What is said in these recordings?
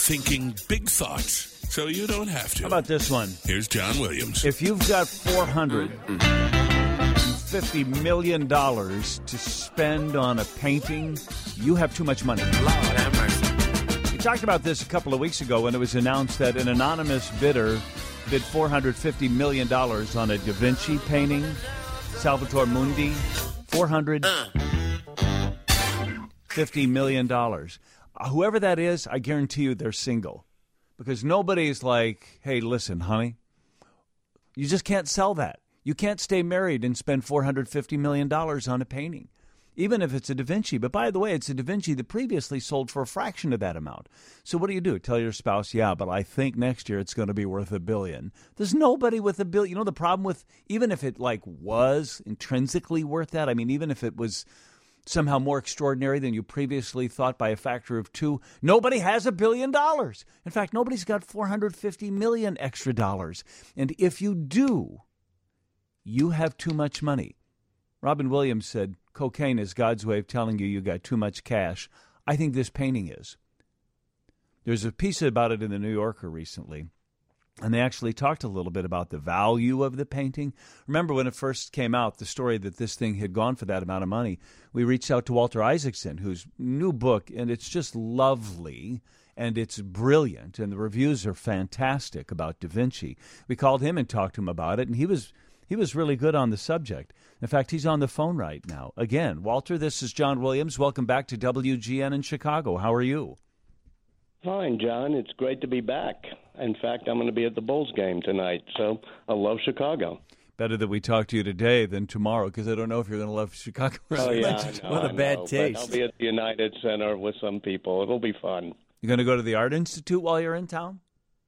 thinking big thoughts so you don't have to. How about this one? Here's John Williams. If you've got $450 million to spend on a painting, you have too much money. Lord have mercy. We talked about this a couple of weeks ago when it was announced that an anonymous bidder bid $450 million on a Da Vinci painting, Salvator Mundi, $450 million. Whoever that is, I guarantee you they're single. Because nobody's like, hey, listen, honey, you just can't sell that. You can't stay married and spend $450 million on a painting, even if it's a Da Vinci. But by the way, it's a Da Vinci that previously sold for a fraction of that amount. So what do? Tell your spouse, yeah, but I think next year it's going to be worth $1 billion. There's nobody with $1 billion. You know the problem with, even if it was intrinsically worth that, I mean, even if it was somehow more extraordinary than you previously thought by a factor of 2, nobody has $1 billion. In fact, nobody's got $450 million extra dollars. And if you do, you have too much money. Robin Williams said, cocaine is God's way of telling you got too much cash. I think this painting is. There's a piece about it in the New Yorker recently, and they actually talked a little bit about the value of the painting. Remember when it first came out, the story that this thing had gone for that amount of money, we reached out to Walter Isaacson, whose new book, and it's just lovely, and it's brilliant, and the reviews are fantastic about Da Vinci. We called him and talked to him about it, and he was really good on the subject. In fact, he's on the phone right now. Again, Walter, this is John Williams. Welcome back to WGN in Chicago. How are you? Fine, John. It's great to be back. In fact, I'm going to be at the Bulls game tonight, so I love Chicago. Better that we talk to you today than tomorrow, because I don't know if you're going to love Chicago. Oh, yeah, What a bad taste. I'll be at the United Center with some people. It'll be fun. You're going to go to the Art Institute while you're in town?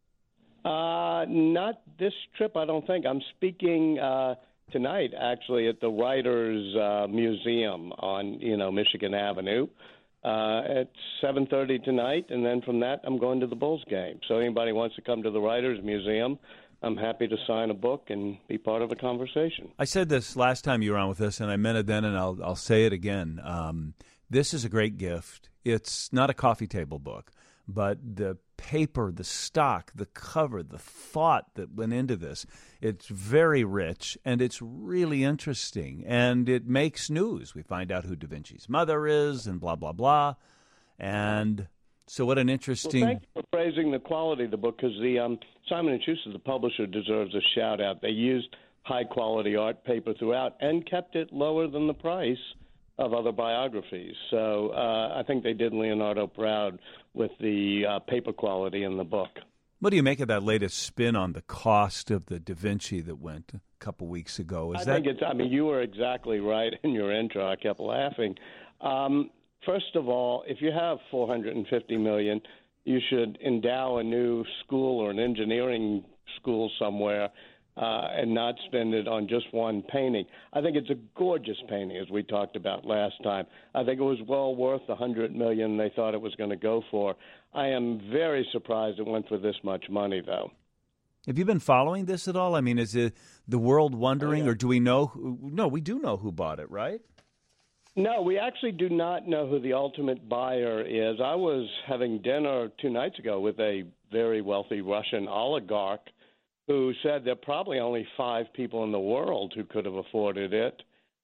Not this trip, I don't think. I'm speaking tonight, actually, at the Writers Museum on, Michigan Avenue. At 7:30 tonight, and then from that, I'm going to the Bulls game. So anybody wants to come to the Writers Museum, I'm happy to sign a book and be part of a conversation. I said this last time you were on with us, and I meant it then, and I'll say it again. This is a great gift. It's not a coffee table book, but the paper, the stock, the cover, the thought that went into this, it's very rich, and it's really interesting, and it makes news. We find out who Da Vinci's mother is, and blah, blah, blah. And so what an interesting... Well, thank you for praising the quality of the book, because the Simon & Schuster, the publisher, deserves a shout-out. They used high-quality art paper throughout and kept it lower than the price of other biographies. So I think they did Leonardo proud with the paper quality in the book. What do you make of that latest spin on the cost of the Da Vinci that went a couple weeks ago? You were exactly right in your intro. I kept laughing. First of all, if you have $450 million, you should endow a new school or an engineering school somewhere and not spend it on just one painting. I think it's a gorgeous painting, as we talked about last time. I think it was well worth the $100 million they thought it was going to go for. I am very surprised it went for this much money, though. Have you been following this at all? I mean, is it the world wondering, or do we know? No, we do know who bought it, right? No, we actually do not know who the ultimate buyer is. I was having dinner 2 nights ago with a very wealthy Russian oligarch who said there are probably only 5 people in the world who could have afforded it.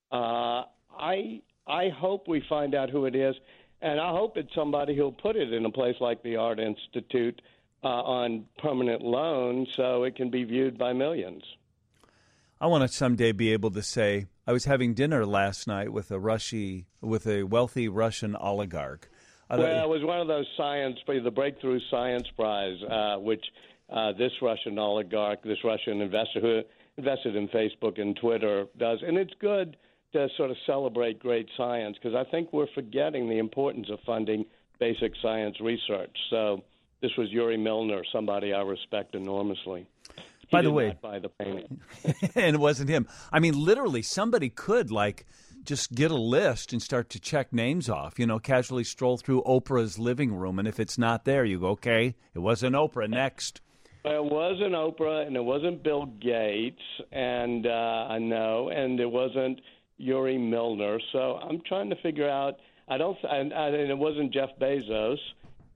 I hope we find out who it is, and I hope it's somebody who'll put it in a place like the Art Institute on permanent loan so it can be viewed by millions. I want to someday be able to say, I was having dinner last night with a wealthy Russision oligarch. Well, it was one of those the Breakthrough Science Prize, which this Russian oligarch, this Russian investor who invested in Facebook and Twitter does. And it's good to sort of celebrate great science, because I think we're forgetting the importance of funding basic science research. So this was Yuri Milner, somebody I respect enormously. By the way, not buy the painting. And it wasn't him. I mean, literally, somebody could just get a list and start to check names off, casually stroll through Oprah's living room. And if it's not there, you go, okay, it wasn't Oprah, next. It wasn't Oprah, and it wasn't Bill Gates, and I know, and it wasn't Yuri Milner. So I'm trying to figure out. And it wasn't Jeff Bezos,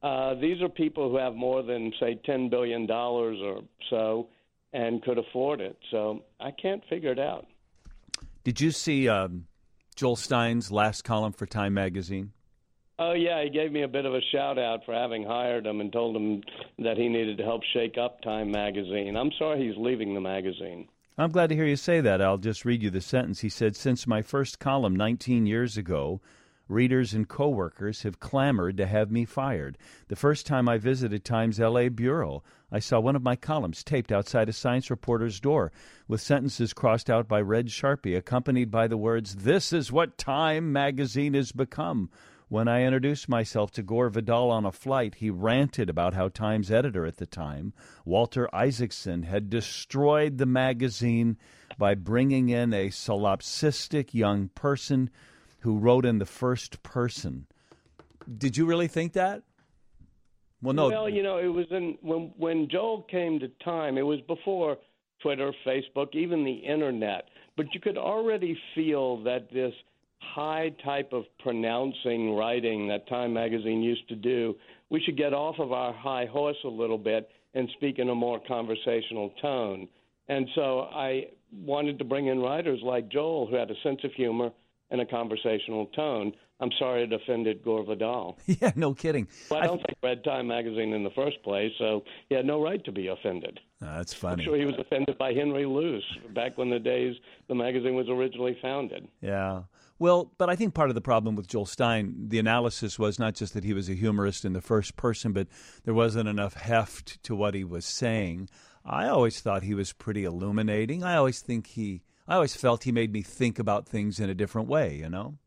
These are people who have more than, say, $10 billion or so and could afford it. So I can't figure it out. Did you see Joel Stein's last column for Time magazine? Oh, yeah, he gave me a bit of a shout-out for having hired him and told him that he needed to help shake up Time magazine. I'm sorry he's leaving the magazine. I'm glad to hear you say that. I'll just read you the sentence. He said, "Since my first column 19 years ago, readers and coworkers have clamored to have me fired. The first time I visited Time's L.A. bureau, I saw one of my columns taped outside a science reporter's door with sentences crossed out by red Sharpie, accompanied by the words, 'This is what Time magazine has become.' When I introduced myself to Gore Vidal on a flight, he ranted about how Time's editor at the time, Walter Isaacson, had destroyed the magazine by bringing in a solipsistic young person who wrote in the first person." Did you really think that? Well, no. Well, it was when Joel came to Time, it was before Twitter, Facebook, even the Internet. But you could already feel that this high type of pronouncing writing that Time magazine used to do, we should get off of our high horse a little bit and speak in a more conversational tone. And so I wanted to bring in writers like Joel who had a sense of humor and a conversational tone. I'm sorry it offended Gore Vidal. Yeah, no kidding. Well, I don't think he read Time magazine in the first place, so he had no right to be offended. That's funny. I'm sure he was offended by Henry Luce back when the magazine was originally founded. Yeah. Well, but I think part of the problem with Joel Stein, the analysis was not just that he was a humorist in the first person, but there wasn't enough heft to what he was saying. I always thought he was pretty illuminating. I always felt he made me think about things in a different way,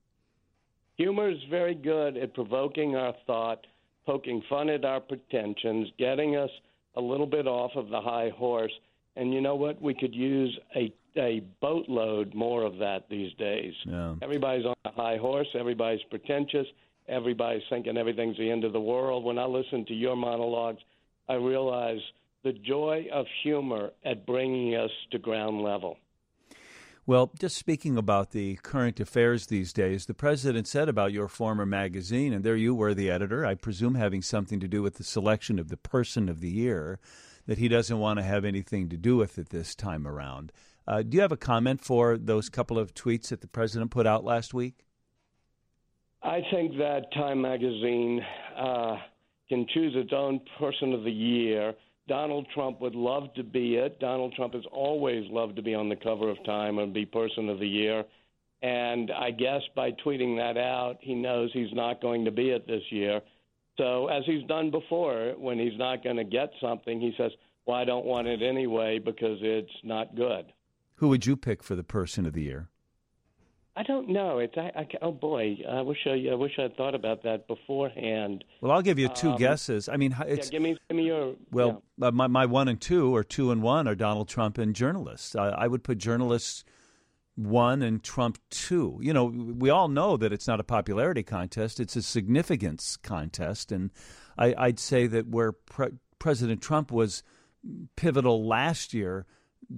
Humor is very good at provoking our thought, poking fun at our pretensions, getting us a little bit off of the high horse. And you know what? We could use a boatload more of that these days. Yeah. Everybody's on a high horse. Everybody's pretentious. Everybody's thinking everything's the end of the world. When I listen to your monologues, I realize the joy of humor at bringing us to ground level. Well, just speaking about the current affairs these days, the president said about your former magazine, and there you were, the editor, I presume having something to do with the selection of the person of the year, that he doesn't want to have anything to do with it this time around. Do you have a comment for those couple of tweets that the president put out last week? I think that Time magazine can choose its own person of the year. Donald Trump would love to be it. Donald Trump has always loved to be on the cover of Time and be person of the year. And I guess by tweeting that out, he knows he's not going to be it this year. So as he's done before, when he's not going to get something, he says, well, I don't want it anyway because it's not good. Who would you pick for the person of the year? I don't know. Oh boy, I wish I thought about that beforehand. Well, I'll give you two guesses. I mean, it's give me your. Well, my 1 and 2 or 2 and 1 are Donald Trump and journalists. I would put journalists 1 and Trump 2. We all know that it's not a popularity contest; it's a significance contest, and I'd say that where President Trump was pivotal last year,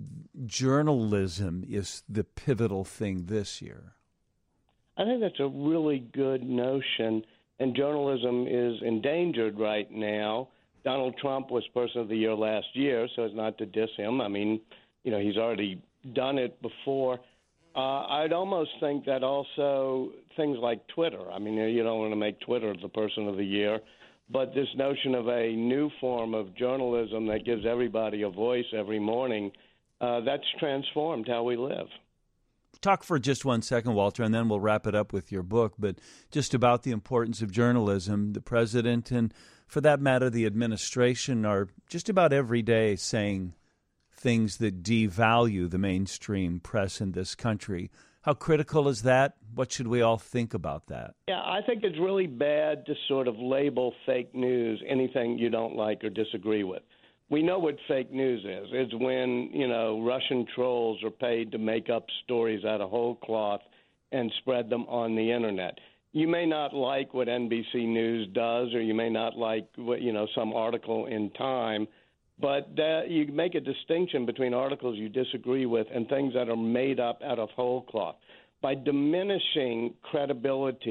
journalism is the pivotal thing this year. I think that's a really good notion, and journalism is endangered right now. Donald Trump was Person of the Year last year, so as not to diss him. I mean, he's already done it before. I'd almost think that also things like Twitter. I mean, you don't want to make Twitter the Person of the Year, but this notion of a new form of journalism that gives everybody a voice every morning, that's transformed how we live. Talk for just 1 second, Walter, and then we'll wrap it up with your book, but just about the importance of journalism. The president and, for that matter, the administration are just about every day saying things that devalue the mainstream press in this country. How critical is that? What should we all think about that? Yeah, I think it's really bad to sort of label fake news anything you don't like or disagree with. We know what fake news is. It's when, Russian trolls are paid to make up stories out of whole cloth and spread them on the Internet. You may not like what NBC News does, or you may not like what, some article in Time, but you make a distinction between articles you disagree with and things that are made up out of whole cloth. By diminishing credibility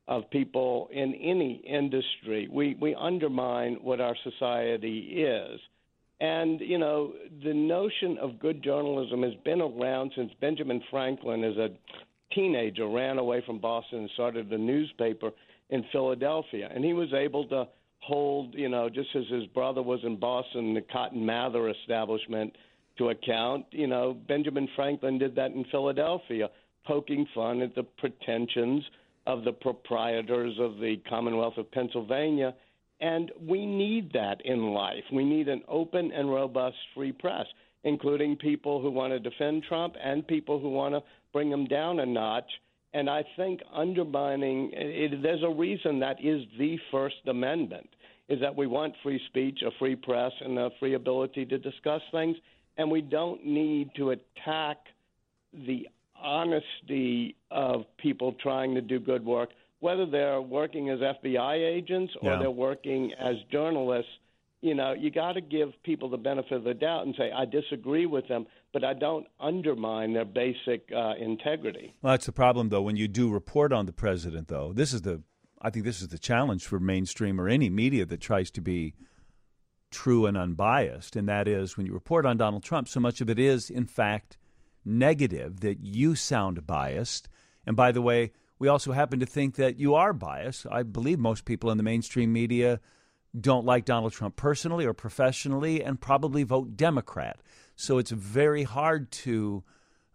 of people in any industry. We undermine what our society is. And, you know, the notion of good journalism has been around since Benjamin Franklin, as a teenager, ran away from Boston and started a newspaper in Philadelphia. And he was able to hold, you know, just as his brother was in Boston, the Cotton Mather establishment, to account. You know, Benjamin Franklin did that in Philadelphia, poking fun at the pretensions of the proprietors of the Commonwealth of Pennsylvania. And we need that in life. We need an open and robust free press, including people who want to defend Trump and people who want to bring him down a notch. And I think undermining it, there's a reason that is the First Amendment, is that we want free speech, a free press, and a free ability to discuss things. And we don't need to attack the honesty of people trying to do good work, whether they're working as FBI agents or they're working as journalists. You know, you got to give people the benefit of the doubt and say, I disagree with them, but I don't undermine their basic integrity. Well, that's the problem, though. When you do report on the president, though, I think this is the challenge for mainstream or any media that tries to be true and unbiased, and that is when you report on Donald Trump, so much of it is, in fact, negative, that you sound biased. And by the way, we also happen to think that you are biased. I believe most people in the mainstream media don't like Donald Trump personally or professionally and probably vote Democrat. So it's very hard to...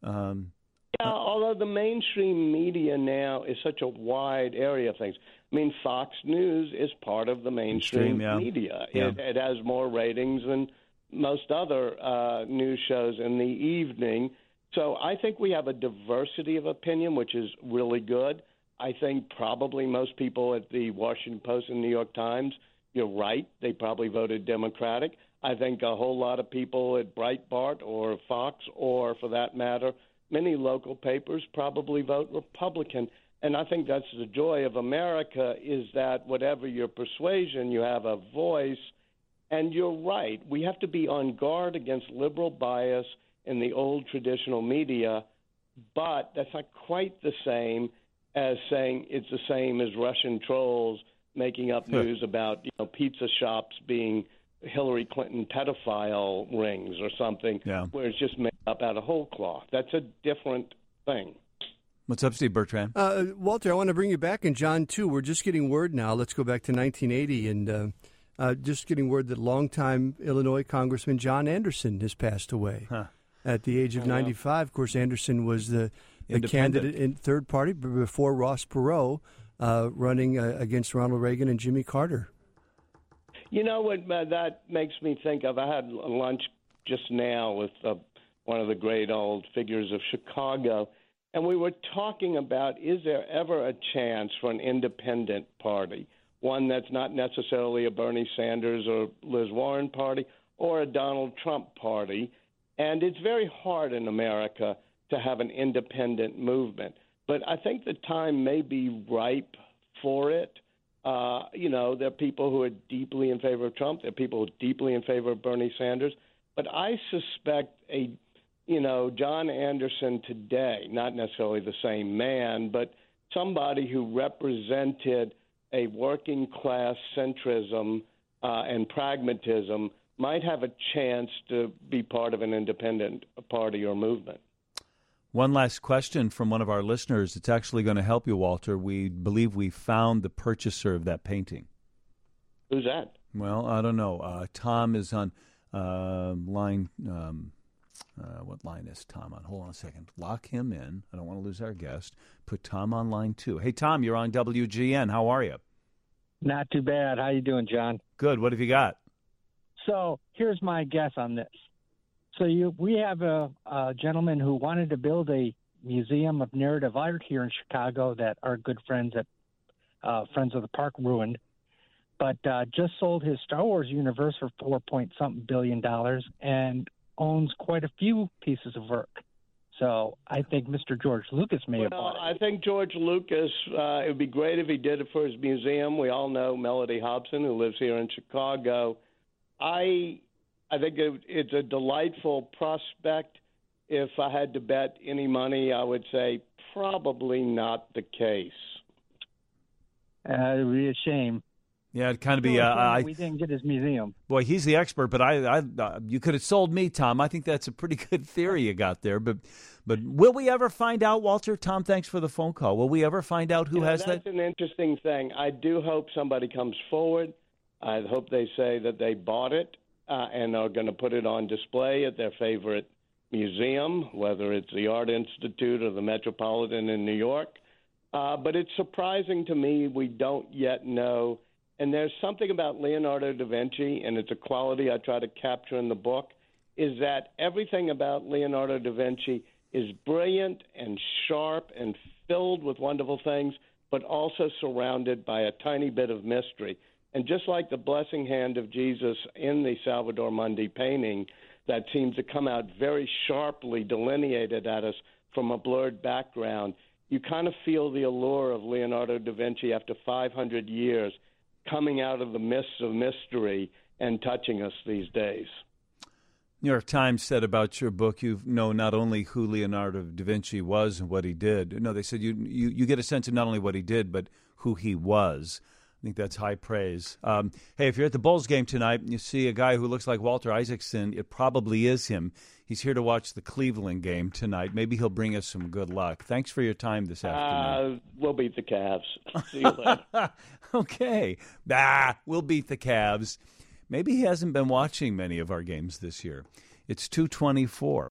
although the mainstream media now is such a wide area of things. I mean, Fox News is part of the mainstream media. Yeah. It has more ratings than most other news shows in the evening. So I think we have a diversity of opinion, which is really good. I think probably most people at the Washington Post and New York Times, you're right, they probably voted Democratic. I think a whole lot of people at Breitbart or Fox, or for that matter, many local papers probably vote Republican. And I think that's the joy of America, is that whatever your persuasion, you have a voice. And you're right, we have to be on guard against liberal bias in the old traditional media, but that's not quite the same as saying it's the same as Russian trolls making up news about, you know, pizza shops being Hillary Clinton pedophile rings or something, where it's just made up out of whole cloth. That's a different thing. What's up, Steve Bertrand? Walter, I want to bring you back in John 2. We're just getting word now. Let's go back to 1980, and just getting word that longtime Illinois Congressman John Anderson has passed away at the age of 95. Of course, Anderson was the candidate in third party before Ross Perot, running against Ronald Reagan and Jimmy Carter. You know what that makes me think of? I had lunch just now with one of the great old figures of Chicago, and we were talking about, is there ever a chance for an independent party, one that's not necessarily a Bernie Sanders or Liz Warren party or a Donald Trump party? And it's very hard in America to have an independent movement. But I think the time may be ripe for it. You know, there are people who are deeply in favor of Trump. There are people who are deeply in favor of Bernie Sanders. But I suspect John Anderson today, not necessarily the same man, but somebody who represented a working class centrism and pragmatism might have a chance to be part of an independent party or movement. One last question from one of our listeners. It's actually going to help you, Walter. We believe we found the purchaser of that painting. Who's that? Well, I don't know. Tom is on line. What line is Tom on? Hold on a second. Lock him in. I don't want to lose our guest. Put Tom on line 2. Hey, Tom, you're on WGN. How are you? Not too bad. How you doing, John? Good. What have you got? So here's my guess on this. So we have a gentleman who wanted to build a museum of narrative art here in Chicago that our good friends at Friends of the Park ruined, but just sold his Star Wars universe for $4.something billion and owns quite a few pieces of work. So I think Mr. George Lucas may have bought it. I think George Lucas, it would be great if he did it for his museum. We all know Melody Hobson, who lives here in Chicago. I think it's a delightful prospect. If I had to bet any money, I would say probably not the case. It would be a shame. Yeah, it'd kind of be. We didn't get his museum. Boy, he's the expert, but you could have sold me, Tom. I think that's a pretty good theory you got there. But will we ever find out, Walter? Tom, thanks for the phone call. Will we ever find out who has that? That's an interesting thing. I do hope somebody comes forward. I hope they say that they bought it and are going to put it on display at their favorite museum, whether it's the Art Institute or the Metropolitan in New York. But it's surprising to me we don't yet know. And there's something about Leonardo da Vinci, and it's a quality I try to capture in the book, is that everything about Leonardo da Vinci is brilliant and sharp and filled with wonderful things, but also surrounded by a tiny bit of mystery. And just like the blessing hand of Jesus in the Salvator Mundi painting that seems to come out very sharply delineated at us from a blurred background, you kind of feel the allure of Leonardo da Vinci after 500 years coming out of the mists of mystery and touching us these days. New York Times said about your book, you know not only who Leonardo da Vinci was and what he did. No, they said you get a sense of not only what he did, but who he was. I think that's high praise. Hey, if you're at the Bulls game tonight and you see a guy who looks like Walter Isaacson, it probably is him. He's here to watch the Cleveland game tonight. Maybe he'll bring us some good luck. Thanks for your time this afternoon. We'll beat the Cavs. See you later. Okay. We'll beat the Cavs. Maybe he hasn't been watching many of our games this year. It's 2:24.